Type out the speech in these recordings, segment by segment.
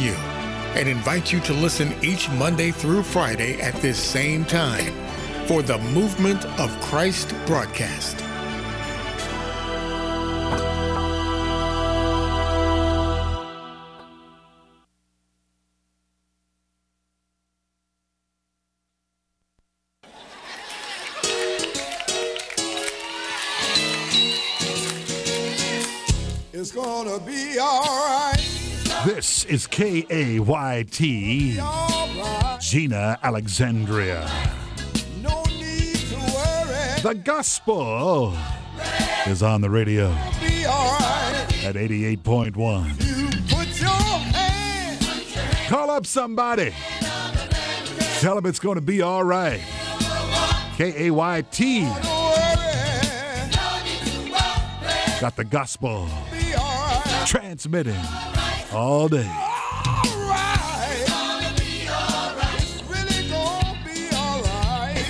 you and invite you to listen each Monday through Friday at this same time for the Movement of Christ broadcast. It's gonna be all right. This is KAYT, Right. Gina Alexandria. No need to worry. The gospel is on the radio Be all right. at 88.1. You put your hand. Call up somebody. Tell them it's going to be all right. KAYT Don't worry. got the gospel Be all right. transmitting all day. All right. It's really gonna be all right.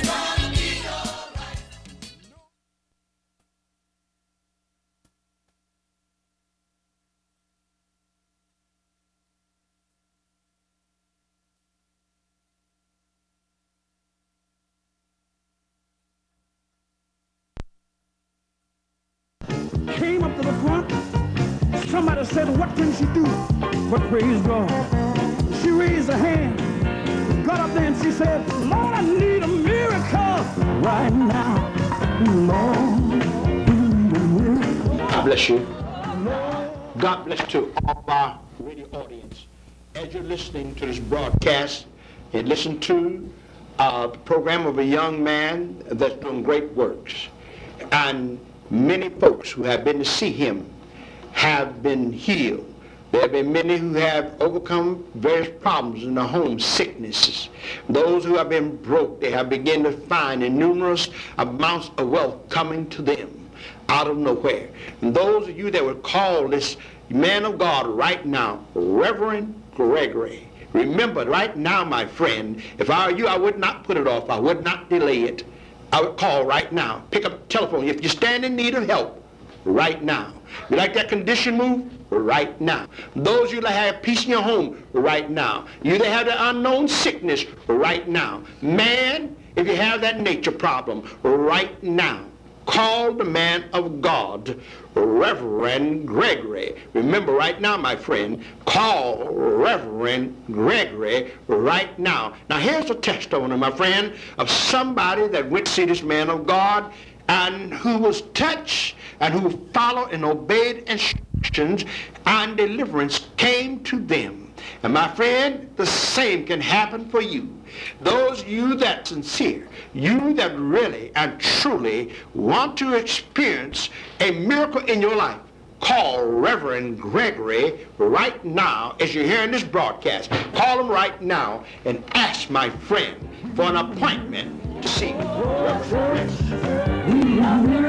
Came up to the front. Somebody said, "What can she do?" But praise God. She raised her hand, got up there and she said, "Lord, I need a miracle right now. Lord, we need a miracle." God bless you. God bless to all our radio audience. As you're listening to this broadcast and listen to the program of a young man that's doing great works. And many folks who have been to see him have been healed. There have been many who have overcome various problems in their home, sicknesses. Those who have been broke, they have begun to find numerous amounts of wealth coming to them out of nowhere. And those of you that would call this man of God right now, Reverend Gregory, remember right now, my friend, if I were you, I would not put it off. I would not delay it. I would call right now. Pick up the telephone. If you stand in need of help, right now. You like that condition move? Right now. Those of you that have peace in your home, right now. You that have the unknown sickness, right now. Man, if you have that nature problem, right now. Call the man of God, Reverend Gregory. Remember right now, my friend, call Reverend Gregory right now. Now here's a testimony, my friend, of somebody that went to see this man of God and who was touched and who followed and obeyed instructions, and deliverance came to them. And my friend, the same can happen for you. Those of you that sincere, you that really and truly want to experience a miracle in your life, call Reverend Gregory right now as you're hearing this broadcast. Call him right now and ask my friend for an appointment to see Reverend Gregory.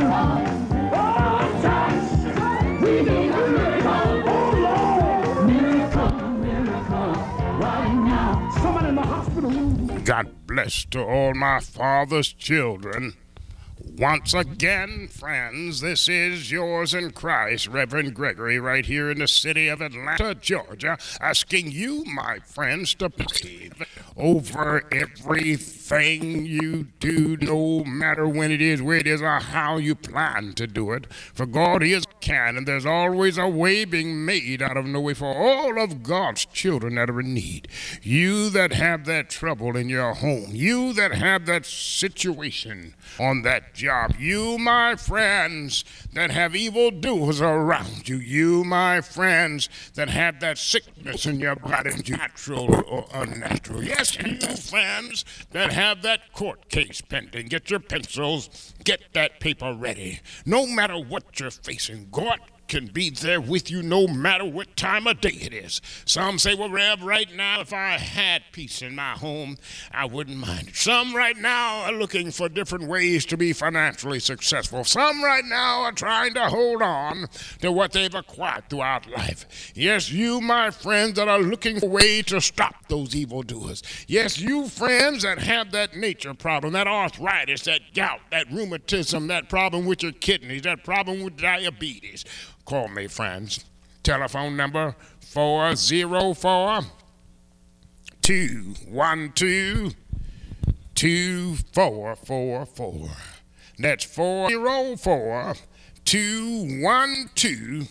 God bless to all my father's children. Once again, friends, this is yours in Christ, Reverend Gregory, right here in the city of Atlanta, Georgia, asking you, my friends, to pray over everything you do, no matter when it is, where it is, or how you plan to do it. For God is can, and there's always a way being made out of no way for all of God's children that are in need. You that have that trouble in your home, you that have that situation on that job, you, my friends, that have evildoers around you, you, my friends, that have that sickness in your body, natural or unnatural. Yes, you, friends, that have that court case pending. Get your pencils, get that paper ready. No matter what you're facing, God can be there with you no matter what time of day it is. Some say, well, Rev, right now, if I had peace in my home, I wouldn't mind it. Some right now are looking for different ways to be financially successful. Some right now are trying to hold on to what they've acquired throughout life. Yes, you, my friends, that are looking for a way to stop those evildoers. Yes, you, friends, that have that nature problem, that arthritis, that gout, that rheumatism, that problem with your kidneys, that problem with diabetes. Call me, friends. Telephone number 404 212 2444. That's 404 212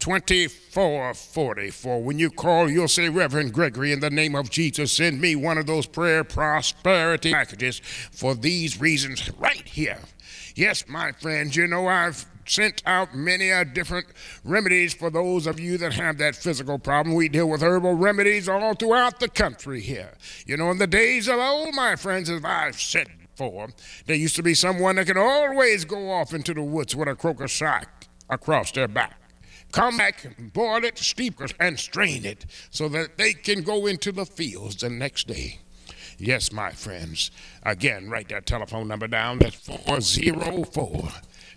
2444. When you call, you'll say, Reverend Gregory, in the name of Jesus, send me one of those prayer prosperity packages for these reasons right here. Yes, my friends, you know I've sent out many different remedies for those of you that have that physical problem. We deal with herbal remedies all throughout the country here. You know, in the days of old, my friends, as I've said before, there used to be someone that could always go off into the woods with a crocus sack across their back. Come back and boil it, steep it, and strain it so that they can go into the fields the next day. Yes, my friends. Again, write that telephone number down. That's 404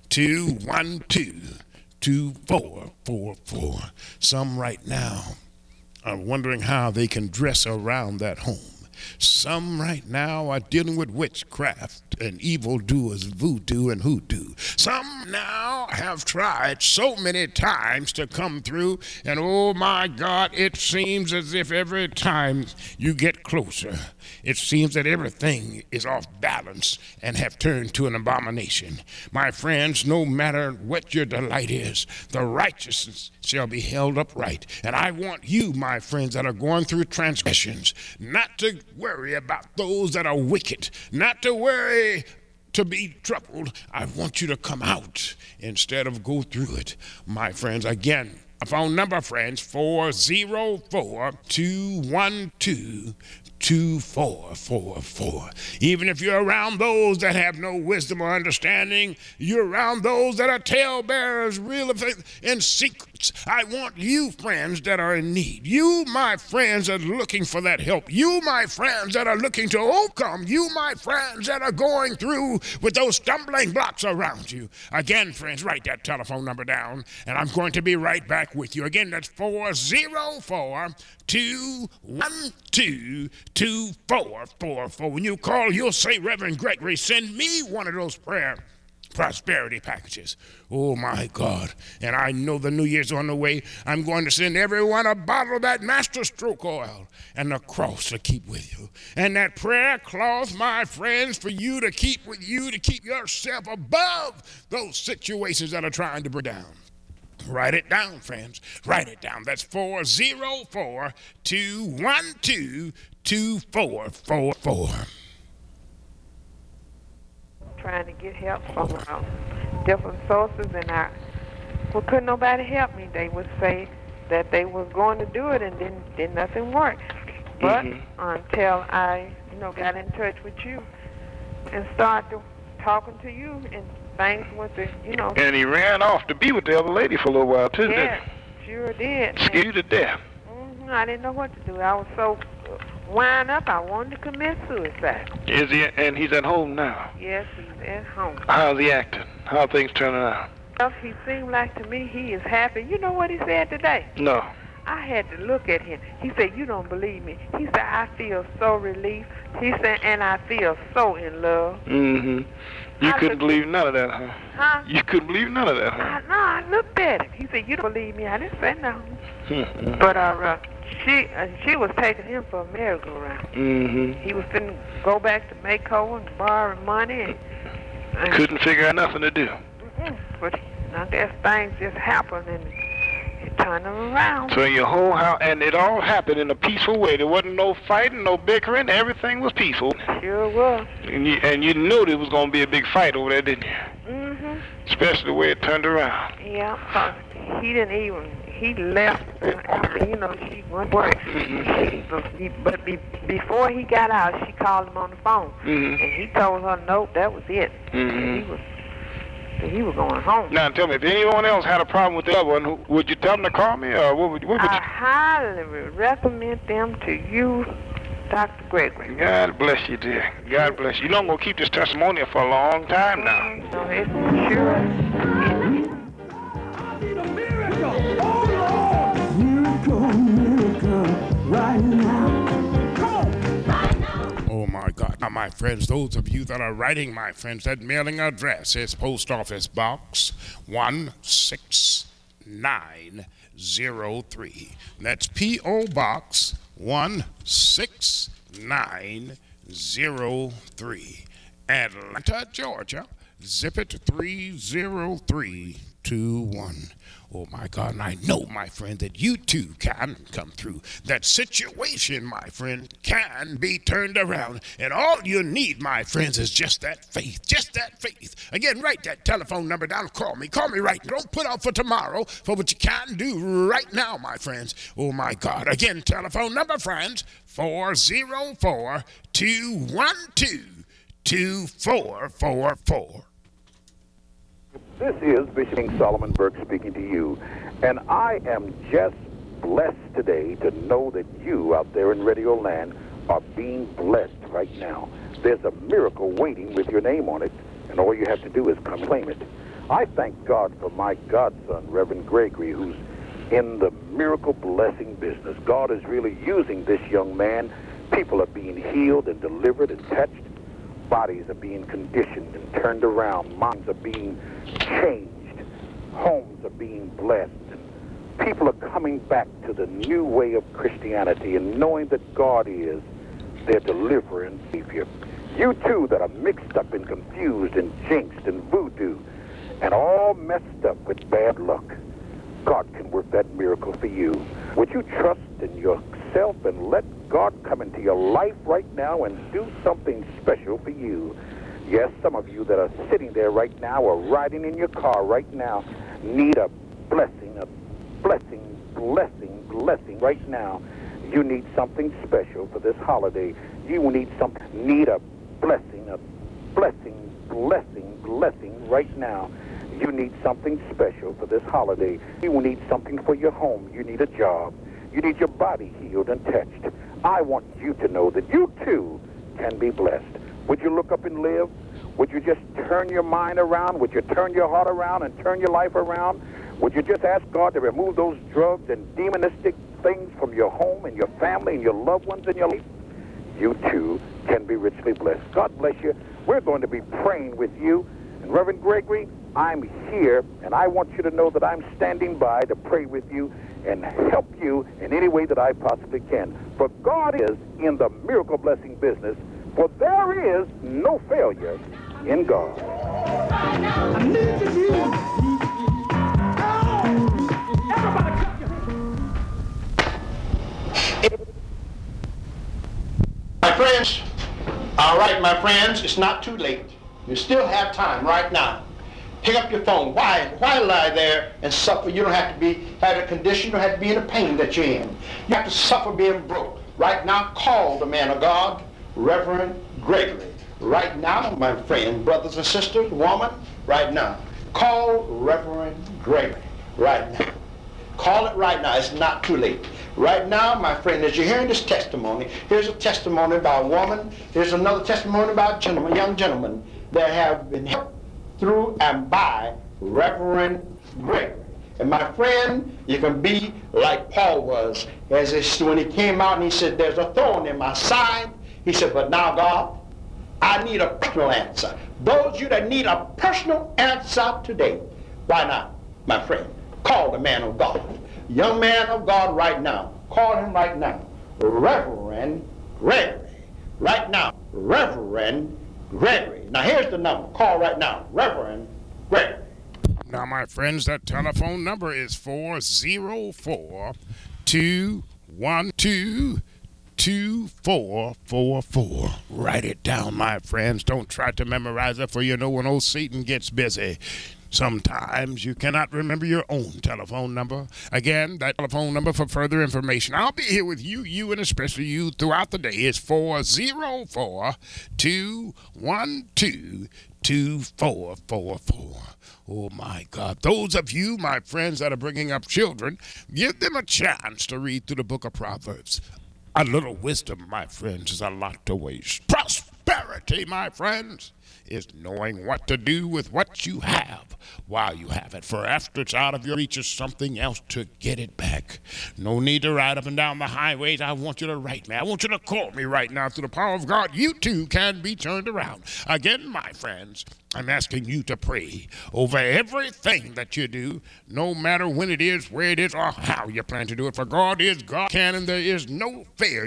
212 2444. Some right now are wondering how they can dress around that home. Some right now are dealing with witchcraft and evildoers, voodoo and hoodoo. Some now have tried so many times to come through, and oh my God, it seems as if every time you get closer, it seems that everything is off balance and have turned to an abomination. My friends, no matter what your delight is, the righteousness shall be held upright. And I want you, my friends, that are going through transgressions, not to worry about those that are wicked, not to worry to be troubled. I want you to come out instead of go through it. My friends, again, a phone number, friends, 404 212 2444. Even if you're around those that have no wisdom or understanding, you're around those that are talebearers, real in secrets. I want you, friends, that are in need. You, my friends, that are looking for that help. You, my friends, that are looking to overcome. You, my friends, that are going through with those stumbling blocks around you. Again, friends, write that telephone number down, and I'm going to be right back with you. Again, that's 404 212 2444. When you call, you'll say, Reverend Gregory, send me one of those prayer prosperity packages. Oh my God. And I know the New Year's on the way. I'm going to send everyone a bottle of that Master Stroke oil and a cross to keep with you. And that prayer cloth, my friends, for you to keep with you, to keep yourself above those situations that are trying to bring down. Write it down, friends. Write it down. That's 404 212 2444. Trying to get help from different sources, and couldn't nobody help me. They would say that they was going to do it, and then nothing worked. But until I, got in touch with you and started talking to you, and things went to, And he ran off to be with the other lady for a little while too. Yeah, sure did. Scared you to death. I didn't know what to do. I was so wind up, I wanted to commit suicide. Is he? And he's at home now? Yes, he's at home. How's he acting? How are things turning out? Well, he seemed like to me he is happy. You know what he said today? No. I had to look at him. He said, you don't believe me. He said, I feel so relieved. He said, and I feel so in love. You couldn't believe none of that, huh? Huh? You couldn't believe none of that, huh? No, I looked at him. He said, you don't believe me. I didn't say no. But she was taking him for a merry-go-round. He was finna go back to Mako and borrow money. And couldn't figure out nothing to do. But I guess things just happened, and it turned him around. So your whole house, and it all happened in a peaceful way. There wasn't no fighting, no bickering. Everything was peaceful. Sure was. And you knew there was going to be a big fight over there, didn't you? Especially the way it turned around. Yeah, because he didn't even, he left after, she went to work. But before he got out, she called him on the phone. And he told her, no, that was it. He was going home. Now, tell me, if anyone else had a problem with the other one, would you tell them to call me, or what would you? I highly recommend them to you, Dr. Gregory. God bless you, dear. God bless you. You know I'm going to keep this testimonial for a long time now. No, it's sure. I need a miracle. Oh, Lord. Miracle, right now. Come on. Right now. Oh, my God. Now, my friends, those of you that are writing, my friends, that mailing address is Post Office Box 169 16903. That's P.O. Box 16903. Atlanta, Georgia. Zip it 30321. Oh my God, and I know, my friend, that you too can come through. That situation, my friend, can be turned around. And all you need, my friends, is just that faith. Just that faith. Again, write that telephone number down. Call me. Call me right now. Don't put off for tomorrow for what you can do right now, my friends. Oh my God. Again, telephone number, friends, 404-212-2444. This is Bishop King Solomon Burke speaking to you, and I am just blessed today to know that you out there in Radio Land are being blessed right now. There's a miracle waiting with your name on it, and all you have to do is come claim it. I thank God for my godson, Reverend Gregory, who's in the miracle blessing business. God is really using this young man. People are being healed and delivered and touched. Bodies are being conditioned and turned around. Minds are being changed. Homes are being blessed. And people are coming back to the new way of Christianity and knowing that God is their deliverer and Savior. You too that are mixed up and confused and jinxed and voodoo and all messed up with bad luck, God can work that miracle for you. Would you trust in yourself and let God come into your life right now and do something special for you? Yes, some of you that are sitting there right now or riding in your car right now need a blessing right now. You need something special for this holiday. You need a blessing right now. You need something special for this holiday. You need something for your home. You need a job. You need your body healed and touched. I want you to know that you too can be blessed. Would you look up and live? Would you just turn your mind around? Would you turn your heart around and turn your life around? Would you just ask God to remove those drugs and demonistic things from your home and your family and your loved ones in your life? You too can be richly blessed. God bless you. We're going to be praying with you. And Reverend Gregory, I'm here, and I want you to know that I'm standing by to pray with you and help you in any way that I possibly can. For God is in the miracle blessing business, for there is no failure in God. I need you. Oh, everybody clap your hands. My friends, all right, my friends, it's not too late. You still have time right now. Pick up your phone. Why lie there and suffer? You don't have to have a condition. You don't have to be in the pain that you're in. You have to suffer being broke. Right now, call the man of God, Reverend Gregory. Right now, my friend, brothers and sisters, woman, right now. Call Reverend Gregory right now. Call it right now. It's not too late. Right now, my friend, as you're hearing this testimony, here's a testimony about a woman. Here's another testimony about a gentleman, young gentleman that have been helped through and by Reverend Gregory. And my friend, you can be like Paul was, when he came out and he said, there's a thorn in my side. He said, but now God, I need a personal answer. Those of you that need a personal answer today, why not, my friend? Call the man of God. Young man of God right now. Call him right now. Reverend Gregory. Right now. Reverend Gregory. Now here's the number. Call right now. Reverend Gregory. Now, my friends, that telephone number is 404-212-2444. Write it down, my friends. Don't try to memorize it, for you know when old Satan gets busy. Sometimes you cannot remember your own telephone number. Again, that telephone number for further information. I'll be here with you, and especially you throughout the day. Is 404-212-2444. Oh, my God. Those of you, my friends, that are bringing up children, give them a chance to read through the book of Proverbs. A little wisdom, my friends, is a lot to waste. Prosperity Prosperity, my friends, is knowing what to do with what you have while you have it. For after it's out of your reach is something else to get it back. No need to ride up and down the highways. I want you to write me. I want you to call me right now. Through the power of God, you too can be turned around. Again, my friends, I'm asking you to pray over everything that you do, no matter when it is, where it is, or how you plan to do it. For God is God, and there is no failure